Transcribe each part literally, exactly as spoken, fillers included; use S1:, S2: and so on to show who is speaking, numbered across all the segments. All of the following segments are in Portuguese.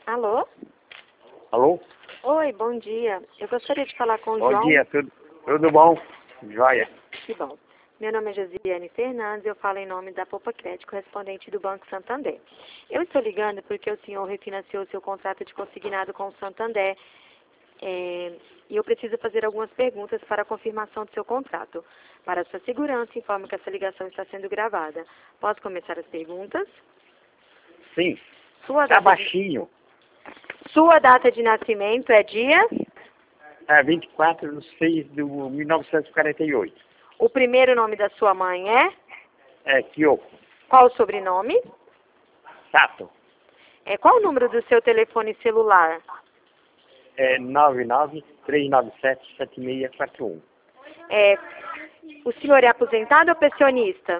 S1: Alô?
S2: Alô?
S1: Oi, bom dia. Eu gostaria de falar com o
S2: Bom
S1: João.
S2: dia, tudo, tudo bom? Joia.
S1: Que bom. Meu nome é Josiane Fernandes, eu falo em nome da Poupa Crédito, correspondente do Banco Santander. Eu estou ligando porque o senhor refinanciou seu contrato de consignado com o Santander é, e eu preciso fazer algumas perguntas para a confirmação do seu contrato. Para sua segurança, informo que essa ligação está sendo gravada. Posso começar as perguntas?
S2: Sim,
S1: Sua
S2: tá
S1: data de,
S2: baixinho.
S1: sua data de nascimento é dia?
S2: É vinte e quatro de seis de mil novecentos e quarenta e oito.
S1: O primeiro nome da sua mãe é?
S2: É, Kyoko.
S1: Qual o sobrenome?
S2: Sato.
S1: É, qual o número do seu telefone celular?
S2: É nove nove três nove sete sete seis quatro um.
S1: É, o senhor é aposentado ou pensionista?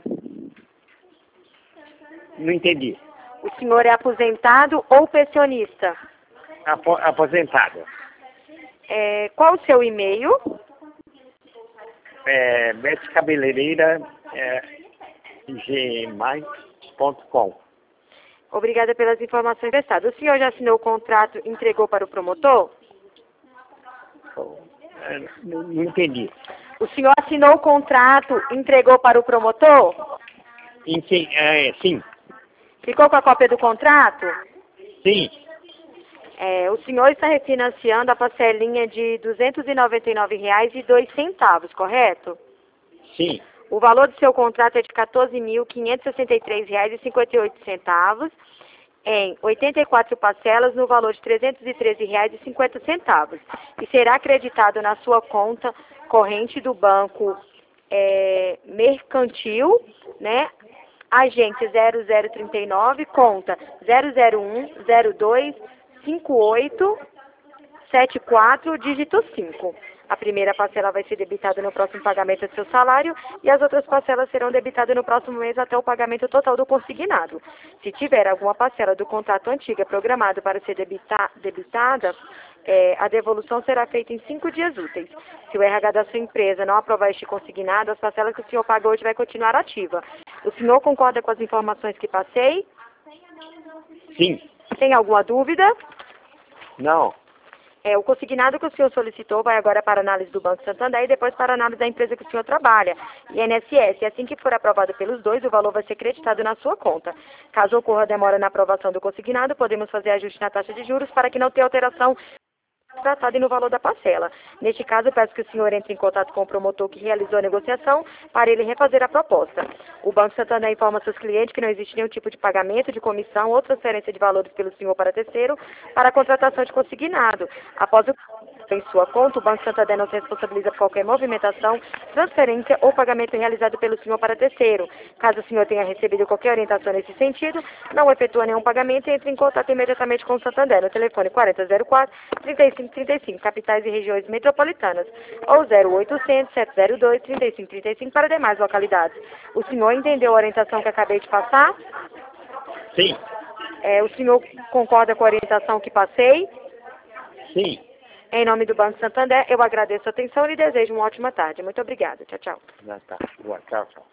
S2: Não entendi.
S1: O senhor é aposentado ou pensionista?
S2: Apo, aposentado.
S1: É, qual o seu e-mail?
S2: É, Bete Cabeleireira, é, gmail ponto com.
S1: Obrigada pelas informações prestadas. O senhor já assinou o contrato e entregou para o promotor?
S2: É, não, não entendi.
S1: O senhor assinou o contrato e entregou para o promotor?
S2: Ente, é, sim,
S1: Ficou com a cópia do contrato?
S2: sim,
S1: É, o senhor está refinanciando a parcelinha de duzentos e noventa e nove reais e dois centavos, correto?
S2: sim,
S1: O valor do seu contrato é de quatorze mil quinhentos e sessenta e três reais e cinquenta e oito centavos em oitenta e quatro parcelas no valor de trezentos e treze reais e cinquenta centavos e será acreditado na sua conta corrente do banco é, mercantil, né? Agente zero zero trinta e nove, conta zero zero um zero dois cinco oito sete quatro, dígito cinco. A primeira parcela vai ser debitada no próximo pagamento do seu salário e as outras parcelas serão debitadas no próximo mês até o pagamento total do consignado. Se tiver alguma parcela do contrato antiga programada para ser debita, debitada, é, a devolução será feita em cinco dias úteis. Se o R H da sua empresa não aprovar este consignado, as parcelas que o senhor pagou hoje vai continuar ativa. O senhor concorda com as informações que passei?
S2: sim,
S1: Tem alguma dúvida?
S2: não,
S1: É, o consignado que o senhor solicitou vai agora para a análise do Banco Santander e depois para a análise da empresa que o senhor trabalha, I N S S. E assim que for aprovado pelos dois, o valor vai ser creditado na sua conta. Caso ocorra demora na aprovação do consignado, podemos fazer ajuste na taxa de juros para que não tenha alteração tratada e no valor da parcela. Neste caso, peço que o senhor entre em contato com o promotor que realizou a negociação para ele refazer a proposta. O Banco Santander informa seus clientes que não existe nenhum tipo de pagamento de comissão ou transferência de valores pelo senhor para terceiro para a contratação de consignado. Após o em sua conta, o Banco Santander não se responsabiliza por qualquer movimentação, transferência ou pagamento realizado pelo senhor para terceiro. Caso o senhor tenha recebido qualquer orientação nesse sentido, não efetua nenhum pagamento e entre em contato imediatamente com o Santander no telefone quarenta zero quatro, trinta e cinco trinta e cinco, capitais e regiões metropolitanas, ou zero oitocentos, sete zero dois, trinta e cinco trinta e cinco para demais localidades. O senhor entendeu a orientação que acabei de passar?
S2: sim,
S1: É, o senhor concorda com a orientação que passei?
S2: sim.
S1: Em nome do Banco Santander, eu agradeço a atenção e desejo uma ótima tarde. Muito obrigada. Tchau, tchau.
S2: Já tá. Boa, tchau, tchau.